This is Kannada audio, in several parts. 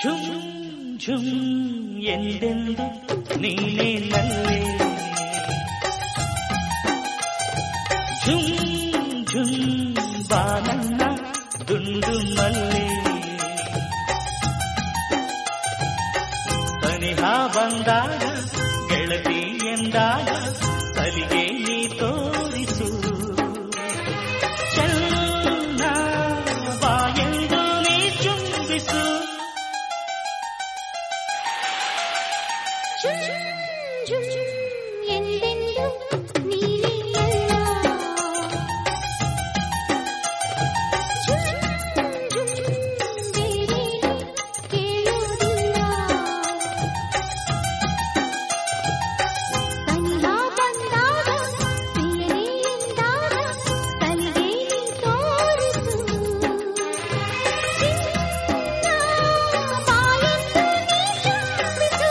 ಝುಮ್ ಝುಮ್ ಎಂದೆಂದು ನೀನೇ ನಲ್ಲೆ ಝುಮ್ ಝುಮ್ ಬಾನನ್ನ ದುಂಡು ಮಲ್ಲೆ ಸನಿಹ ಬಂದಾಗ ಗೆಳತಿ ಎಂದಾಗ ಸಲಿಗೆ ನೀ ತೋರಿಸು ಚೆನ್ನ ಬಾಯೆಂದು ನೀ ಚುಂಬಿಸು ಎಂದೆಂದು ನೀನೇ ಅಲ್ಲ ಬೇರೆ ಕೇಳುವುದಿಲ್ಲ ಸನಿಹ ಬಂದಾಗ ಪ್ರಿಯನೇ ಎಂದಾಗ ಸಲಿಗೆ ನೀ ತೋರಿಸು ಬಾಯೆಂದು ನೀ ಚುಂಬಿಸು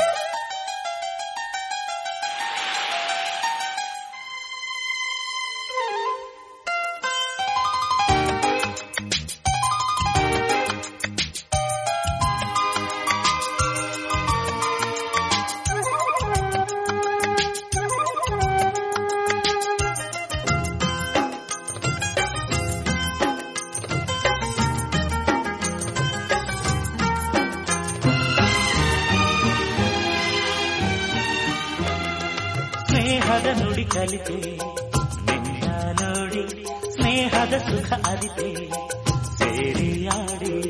ಸ್ನೇಹದ ನುಡಿ ಕಲಿತೆ ನಿನ್ನ ನೋಡಿ ಸ್ನೇಹದ ಸುಖ ಅರಿತೆ ಸೇರಿಯಾಡಿ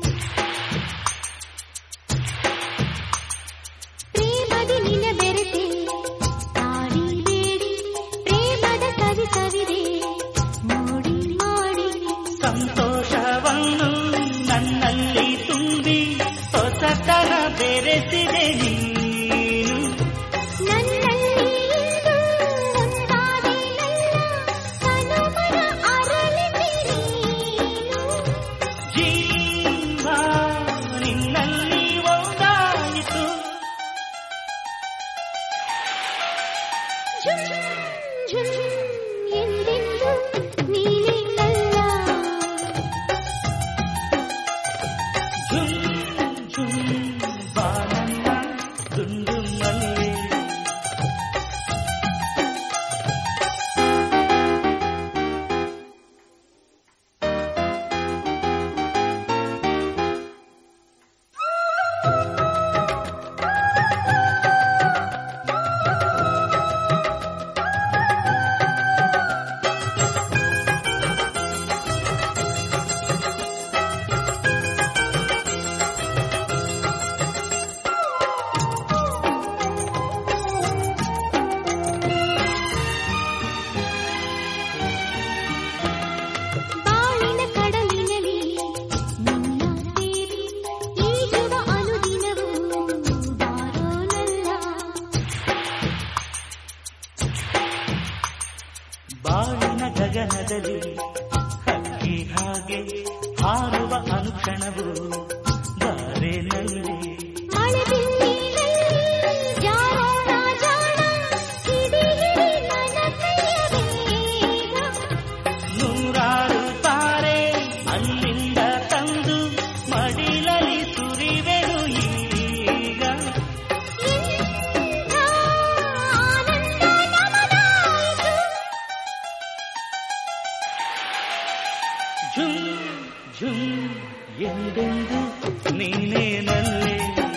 ಪ್ರೇಮದಿ ನಿನ ಬೆರೆತೆ ತಾಡಿ ಬೇಡಿ ಪ್ರೇಮದ ಸವಿ ಸವಿದೆ ನೋಡಿ ಮಾಡಿ ಸಂತೋಷವನ್ನು ನನ್ನಲ್ಲಿ ತುಂಬಿ ಹೊಸತನ ಬೆರೆಸಿದೆ ನೀನು ನನ್ನಲ್ಲಿ ಇಂದು ಒಂದಾದೆ ನನ್ನ ಕನುಮನ ಅರಳಿದೆ ನೀನು ಜೀವ ನಿನ್ನಲ್ಲಿ ಒಂದಾಯಿತು ಝುಮ್ ಝುಮ್ ಎಂದೆಂದು ನೀನೇ ಅಲ್ಲ ಝುಮ್ ಝುಮ್ ಬಾನನ್ನ ದುಂಡು ಮಲ್ಲೆ ಬಾಳಿನ ಕಡಲಿನಲ್ಲಿ ನಿನ್ನ ಸೇರಿ ಈಜುವ ಅನುದಿನವೂ ಬಾರೋನಲ್ಲ ಬಾಳಿನ ಗಗನದಲ್ಲಿ ಹಕ್ಕಿ ಹಾಗೆ ಹಾರುವ ಅನುಕ್ಷಣವು ಬಾರೆನಲ್ಲಿ ಮಳೆ ಬಿಲ್ಲಿನಲ್ಲಿ ಜಾರೋಣ ಜಾಣ ಹಿಡಿ ಹಿಡಿ ನನ್ನ ಕೈಯ ಬೇಗ ನೂರಾರು ತಾರೆ ಅಲ್ಲಿಂದ ತಂದು ಮಡಿಲಲ್ಲಿ ಸುರಿವೆನು ಈಗ ಎಂಥ ಆನಂದ ನಮದಾಯಿತು ಝುಮ್ ಝುಮ್ ಎಂದೆಂದು ನೀನೇ ನಲ್ಲೆ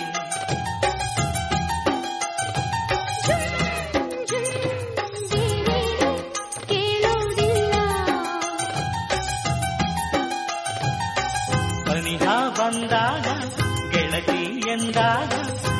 ಝುಮ್ ಝುಮ್ ಬೇರೇನು ಕೇಳುವುದಿಲ್ಲ ಸನಿಹ ಬಂದಾಗ ಗೆಳತಿ ಎಂದಾಗ